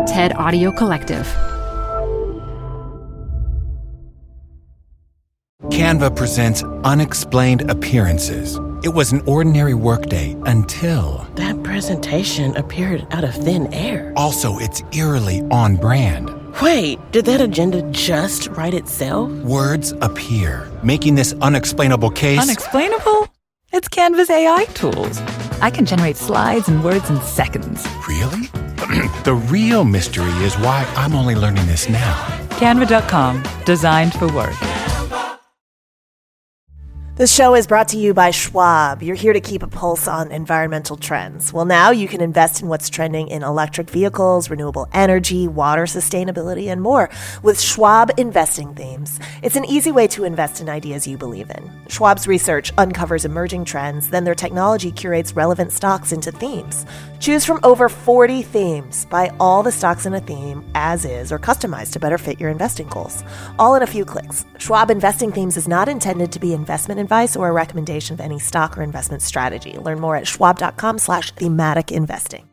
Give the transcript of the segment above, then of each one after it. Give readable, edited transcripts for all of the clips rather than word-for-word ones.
TED Audio Collective. Canva presents Unexplained Appearances. It was an ordinary workday until... That presentation appeared out of thin air. Also, it's eerily on brand. Wait, did that agenda just write itself? Words appear, making this unexplainable case... Unexplainable? It's Canva's AI tools. I can generate slides and words in seconds. Really? The real mystery is why I'm only learning this now. Canva.com, designed for work. This show is brought to you by Schwab. You're here to keep a pulse on environmental trends. Well, now you can invest in what's trending in electric vehicles, renewable energy, water sustainability, and more with Schwab Investing Themes. It's an easy way to invest in ideas you believe in. Schwab's research uncovers emerging trends, then their technology curates relevant stocks into themes. Choose from over 40 themes. Buy all the stocks in a theme as is or customized to better fit your investing goals. All in a few clicks. Schwab Investing Themes is not intended to be investment advice or a recommendation of any stock or investment strategy. Learn more at schwab.com/thematic investing.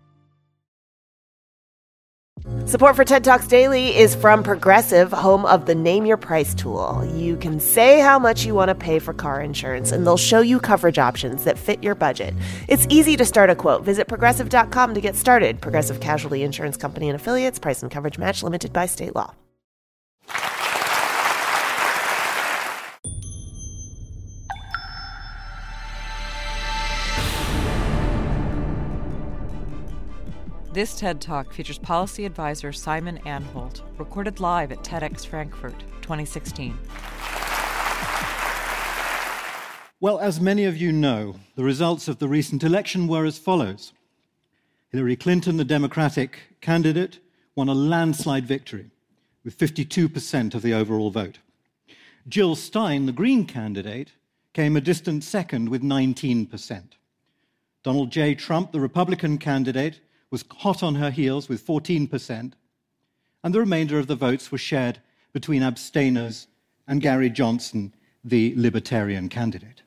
Support for TED Talks Daily is from Progressive, home of the Name Your Price tool. You can say how much you want to pay for car insurance, and they'll show you coverage options that fit your budget. It's easy to start a quote. Visit Progressive.com to get started. Progressive Casualty Insurance Company and Affiliates. Price and coverage match limited by state law. This TED Talk features policy advisor Simon Anholt, recorded live at TEDx Frankfurt, 2016. Well, as many of you know, the results of the recent election were as follows. Hillary Clinton, the Democratic candidate, won a landslide victory with 52% of the overall vote. Jill Stein, the Green candidate, came a distant second with 19%. Donald J. Trump, the Republican candidate, was hot on her heels with 14%, and the remainder of the votes were shared between abstainers and Gary Johnson, the Libertarian candidate.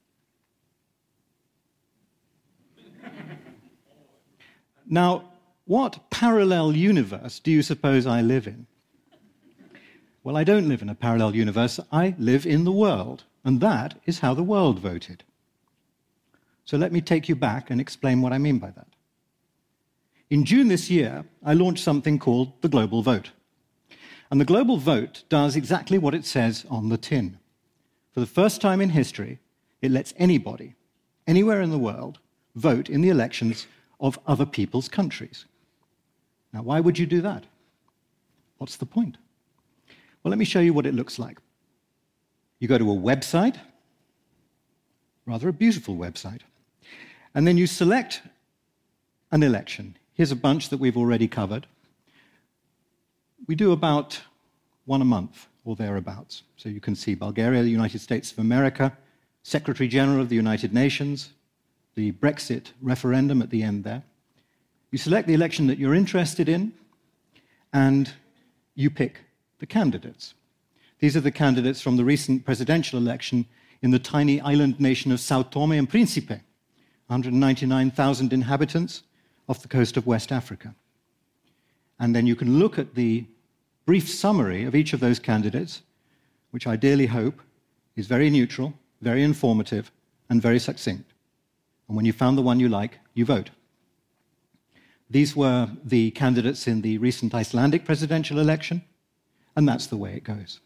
Now, what parallel universe do you suppose I live in? Well, I don't live in a parallel universe. I live in the world, and that is how the world voted. So let me take you back and explain what I mean by that. In June this year, I launched something called the Global Vote. And the Global Vote does exactly what it says on the tin. For the first time in history, it lets anybody, anywhere in the world, vote in the elections of other people's countries. Now, why would you do that? What's the point? Well, let me show you what it looks like. You go to a website, rather a beautiful website, and then you select an election. Here's a bunch that we've already covered. We do about one a month or thereabouts. So you can see Bulgaria, the United States of America, Secretary General of the United Nations, the Brexit referendum at the end there. You select the election that you're interested in, and you pick the candidates. These are the candidates from the recent presidential election in the tiny island nation of São Tomé and Príncipe, 199,000 inhabitants, off the coast of West Africa. And then you can look at the brief summary of each of those candidates, which I dearly hope is very neutral, very informative, and very succinct. And when you found the one you like, you vote. These were the candidates in the recent Icelandic presidential election, and that's the way it goes.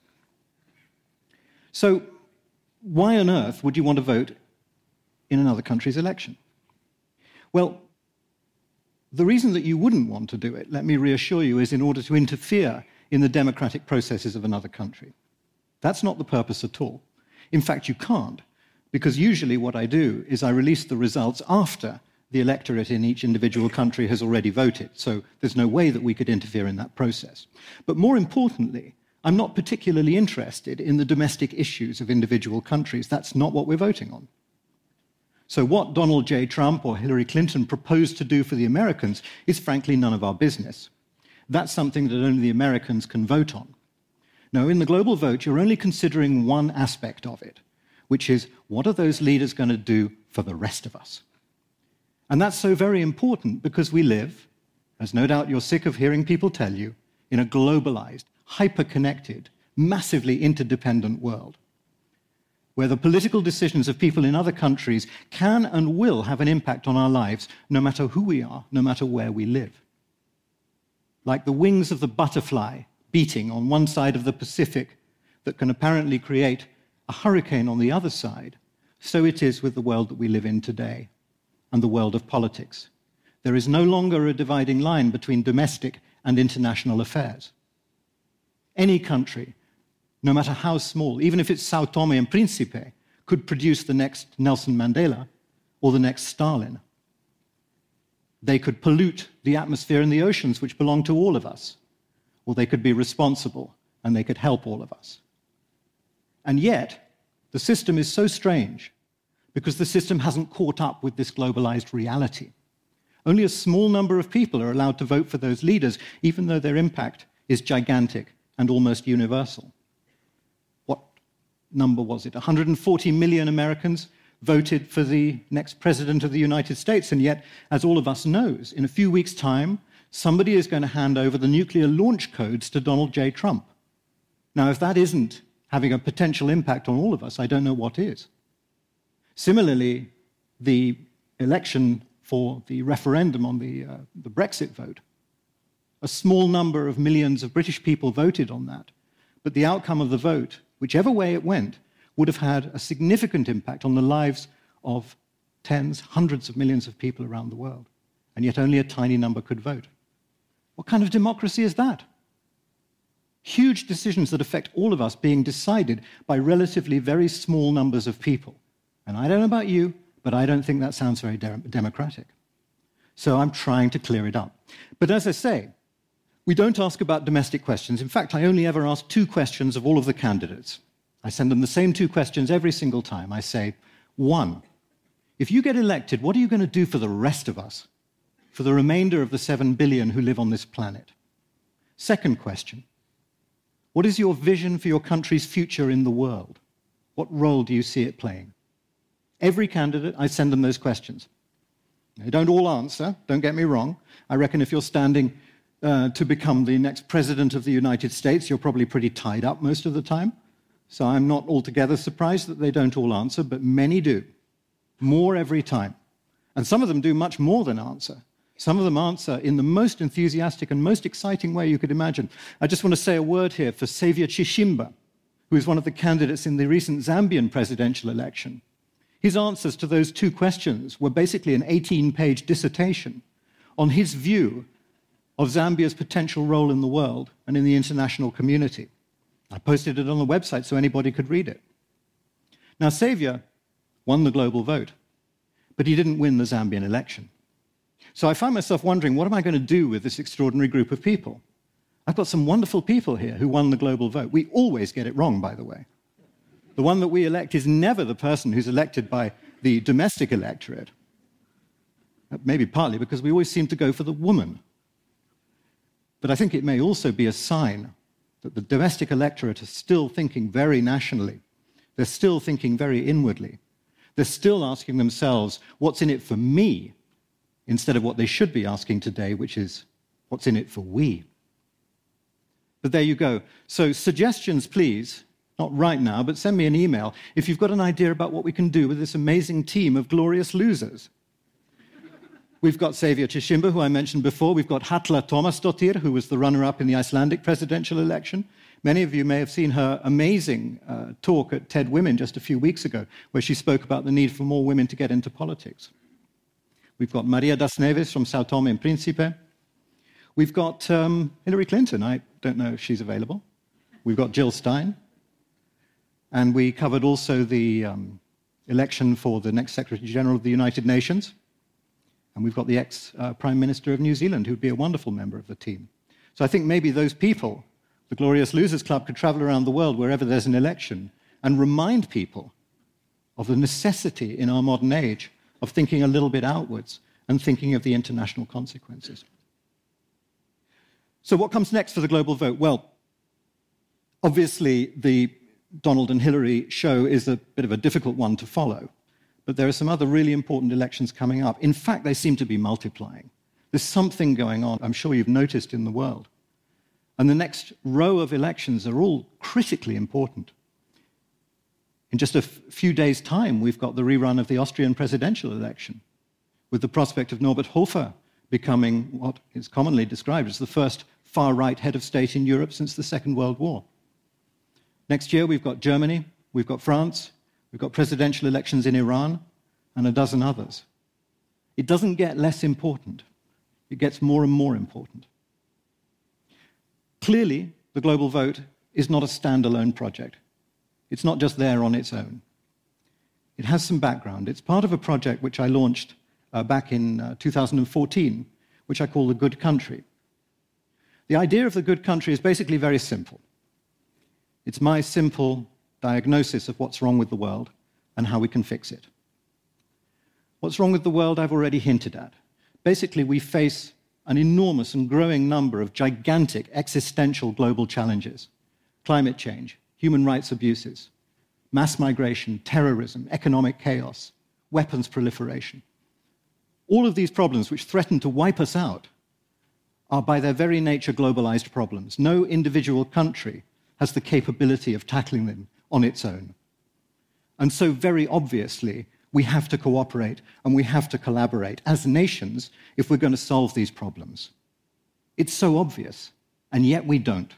So why on earth would you want to vote in another country's election? Well, the reason that you wouldn't want to do it, let me reassure you, is in order to interfere in the democratic processes of another country. That's not the purpose at all. In fact, you can't, because usually what I do is I release the results after the electorate in each individual country has already voted, so there's no way that we could interfere in that process. But more importantly, I'm not particularly interested in the domestic issues of individual countries. That's not what we're voting on. So what Donald J. Trump or Hillary Clinton proposed to do for the Americans is frankly none of our business. That's something that only the Americans can vote on. No, in the global vote, you're only considering one aspect of it, which is what are those leaders going to do for the rest of us? And that's so very important because we live, as no doubt you're sick of hearing people tell you, in a globalized, hyper-connected, massively interdependent world, where the political decisions of people in other countries can and will have an impact on our lives, no matter who we are, no matter where we live. Like the wings of the butterfly beating on one side of the Pacific that can apparently create a hurricane on the other side, so it is with the world that we live in today and the world of politics. There is no longer a dividing line between domestic and international affairs. Any country, no matter how small, even if it's Sao Tome and Principe, could produce the next Nelson Mandela or the next Stalin. They could pollute the atmosphere and the oceans, which belong to all of us, or they could be responsible and they could help all of us. And yet, the system is so strange because the system hasn't caught up with this globalized reality. Only a small number of people are allowed to vote for those leaders, even though their impact is gigantic and almost universal. What number was it? 140 million Americans voted for the next president of the United States, and yet, as all of us knows, in a few weeks' time, somebody is going to hand over the nuclear launch codes to Donald J. Trump. Now, if that isn't having a potential impact on all of us, I don't know what is. Similarly, the election for the referendum on the Brexit vote, a small number of millions of British people voted on that, but the outcome of the vote, whichever way it went, would have had a significant impact on the lives of tens, hundreds of millions of people around the world, and yet only a tiny number could vote. What kind of democracy is that? Huge decisions that affect all of us being decided by relatively very small numbers of people. And I don't know about you, but I don't think that sounds very democratic. So I'm trying to clear it up. But as I say, we don't ask about domestic questions. In fact, I only ever ask 2 questions of all of the candidates. I send them the same 2 questions every single time. I say, 1, if you get elected, what are you going to do for the rest of us, for the remainder of the 7 billion who live on this planet? Second question, what is your vision for your country's future in the world? What role do you see it playing? Every candidate, I send them those questions. They don't all answer, don't get me wrong. I reckon if you're standing to become the next president of the United States, you're probably pretty tied up most of the time. So I'm not altogether surprised that they don't all answer, but many do. More every time. And some of them do much more than answer. Some of them answer in the most enthusiastic and most exciting way you could imagine. I just want to say a word here for Xavier Chishimba, who is one of the candidates in the recent Zambian presidential election. His answers to those 2 questions were basically an 18-page dissertation on his view of Zambia's potential role in the world and in the international community. I posted it on the website so anybody could read it. Now, Xavier won the global vote, but he didn't win the Zambian election. So I find myself wondering, what am I going to do with this extraordinary group of people? I've got some wonderful people here who won the global vote. We always get it wrong, by the way. The one that we elect is never the person who's elected by the domestic electorate. Maybe partly because we always seem to go for the woman. But I think it may also be a sign that the domestic electorate is still thinking very nationally. They're still thinking very inwardly. They're still asking themselves, what's in it for me? Instead of what they should be asking today, which is, what's in it for we? But there you go. So suggestions, please. Not right now, but send me an email if you've got an idea about what we can do with this amazing team of glorious losers. We've got Xavier Chishimba, who I mentioned before. We've got Halla Tómasdóttir, who was the runner-up in the Icelandic presidential election. Many of you may have seen her amazing talk at TED Women just a few weeks ago, where she spoke about the need for more women to get into politics. We've got Maria das Neves from Sao Tome and Principe. We've got Hillary Clinton. I don't know if she's available. We've got Jill Stein. And we covered also the election for the next Secretary General of the United Nations. And we've got the ex-Prime Minister of New Zealand, who'd be a wonderful member of the team. So I think maybe those people, the Glorious Losers Club, could travel around the world wherever there's an election and remind people of the necessity in our modern age of thinking a little bit outwards and thinking of the international consequences. So what comes next for the global vote? Well, obviously, the Donald and Hillary show is a bit of a difficult one to follow. But there are some other really important elections coming up. In fact, they seem to be multiplying. There's something going on, I'm sure you've noticed, in the world. And the next row of elections are all critically important. In just a few days' time, we've got the rerun of the Austrian presidential election, with the prospect of Norbert Hofer becoming what is commonly described as the first far-right head of state in Europe since the Second World War. Next year, we've got Germany, we've got France, we've got presidential elections in Iran, and a dozen others. It doesn't get less important. It gets more and more important. Clearly, the global vote is not a standalone project. It's not just there on its own. It has some background. It's part of a project which I launched back in 2014, which I call the Good Country. The idea of the Good Country is basically very simple. It's my simple diagnosis of what's wrong with the world and how we can fix it. What's wrong with the world, I've already hinted at. Basically, we face an enormous and growing number of gigantic existential global challenges: climate change, human rights abuses, mass migration, terrorism, economic chaos, weapons proliferation. All of these problems, which threaten to wipe us out, are by their very nature globalized problems. No individual country has the capability of tackling them on its own. And so, very obviously, we have to cooperate and we have to collaborate as nations if we're going to solve these problems. It's so obvious, and yet we don't.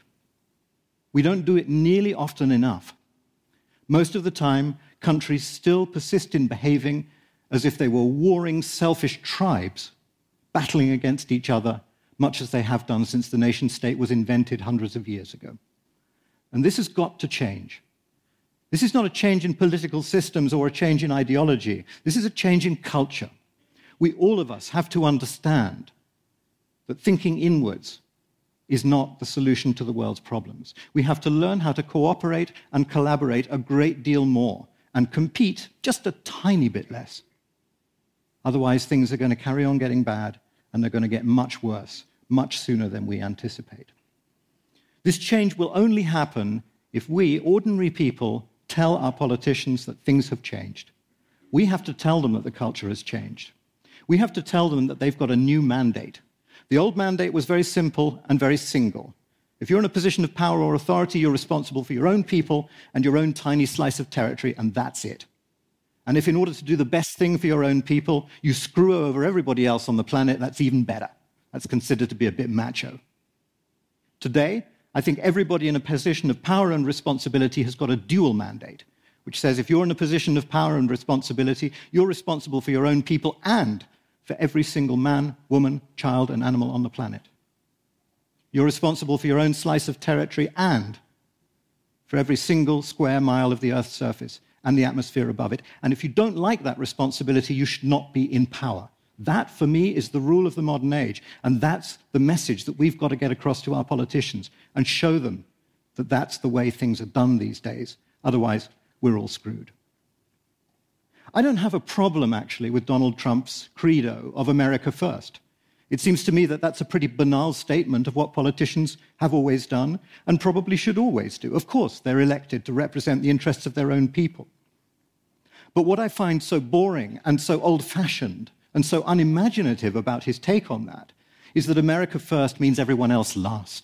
We don't do it nearly often enough. Most of the time, countries still persist in behaving as if they were warring, selfish tribes battling against each other, much as they have done since the nation-state was invented hundreds of years ago. And this has got to change. This is not a change in political systems or a change in ideology. This is a change in culture. We, all of us, have to understand that thinking inwards is not the solution to the world's problems. We have to learn how to cooperate and collaborate a great deal more and compete just a tiny bit less. Otherwise, things are going to carry on getting bad, and they're going to get much worse, much sooner than we anticipate. This change will only happen if we, ordinary people, tell our politicians that things have changed. We have to tell them that the culture has changed. We have to tell them that they've got a new mandate. The old mandate was very simple and very single. If you're in a position of power or authority, you're responsible for your own people and your own tiny slice of territory, and that's it. And if in order to do the best thing for your own people, you screw over everybody else on the planet, that's even better. That's considered to be a bit macho. Today, I think everybody in a position of power and responsibility has got a dual mandate, which says if you're in a position of power and responsibility, you're responsible for your own people and for every single man, woman, child, and animal on the planet. You're responsible for your own slice of territory and for every single square mile of the Earth's surface and the atmosphere above it. And if you don't like that responsibility, you should not be in power. That, for me, is the rule of the modern age. And that's the message that we've got to get across to our politicians and show them that that's the way things are done these days. Otherwise, we're all screwed. I don't have a problem, actually, with Donald Trump's credo of America first. It seems to me that that's a pretty banal statement of what politicians have always done and probably should always do. Of course, they're elected to represent the interests of their own people. But what I find so boring and so old-fashioned and so unimaginative about his take on that is that America first means everyone else last.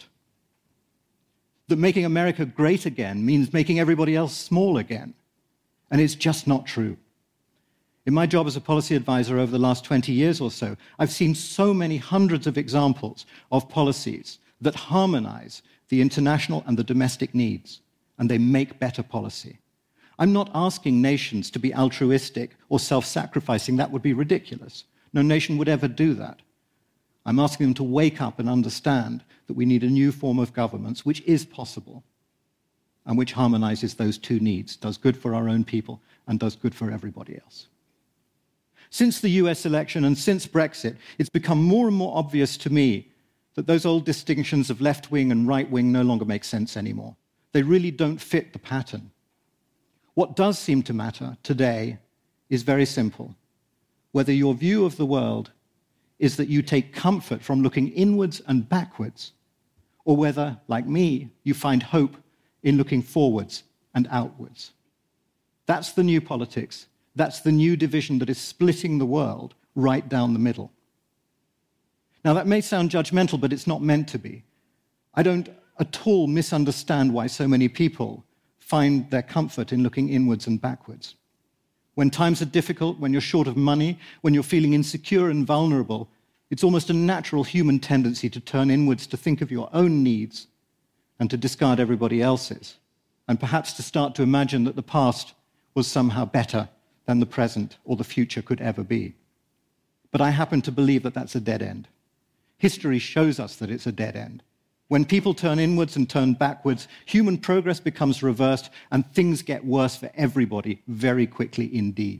That making America great again means making everybody else small again. And it's just not true. In my job as a policy advisor over the last 20 years or so, I've seen so many hundreds of examples of policies that harmonize the international and the domestic needs, and they make better policy. I'm not asking nations to be altruistic or self-sacrificing. That would be ridiculous. No nation would ever do that. I'm asking them to wake up and understand that we need a new form of governance, which is possible, and which harmonizes those two needs, does good for our own people, and does good for everybody else. Since the US election and since Brexit, it's become more and more obvious to me that those old distinctions of left-wing and right-wing no longer make sense anymore. They really don't fit the pattern. What does seem to matter today is very simple. Whether your view of the world is that you take comfort from looking inwards and backwards, or whether, like me, you find hope in looking forwards and outwards. That's the new politics. That's the new division that is splitting the world right down the middle. Now, that may sound judgmental, but it's not meant to be. I don't at all misunderstand why so many people find their comfort in looking inwards and backwards. When times are difficult, when you're short of money, when you're feeling insecure and vulnerable, it's almost a natural human tendency to turn inwards, to think of your own needs, and to discard everybody else's, and perhaps to start to imagine that the past was somehow better than the present or the future could ever be. But I happen to believe that that's a dead end. History shows us that it's a dead end. When people turn inwards and turn backwards, human progress becomes reversed and things get worse for everybody very quickly indeed.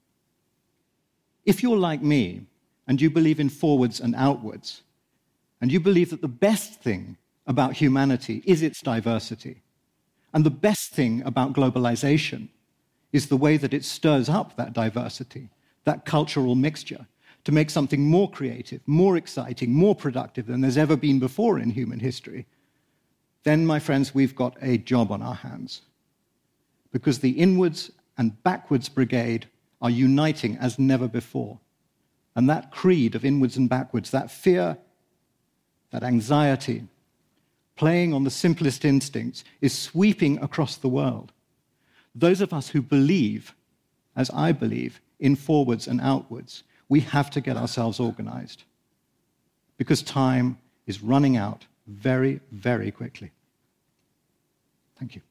If you're like me and you believe in forwards and outwards, and you believe that the best thing about humanity is its diversity, and the best thing about globalization is the way that it stirs up that diversity, that cultural mixture, to make something more creative, more exciting, more productive than there's ever been before in human history, then, my friends, we've got a job on our hands. Because the inwards and backwards brigade are uniting as never before. And that creed of inwards and backwards, that fear, that anxiety, playing on the simplest instincts, is sweeping across the world. Those of us who believe, as I believe, in forwards and outwards, we have to get ourselves organized, because time is running out very, very quickly. Thank you.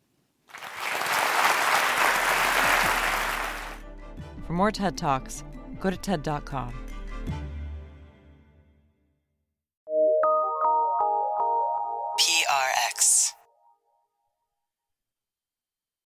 For more TED Talks, go to TED.com.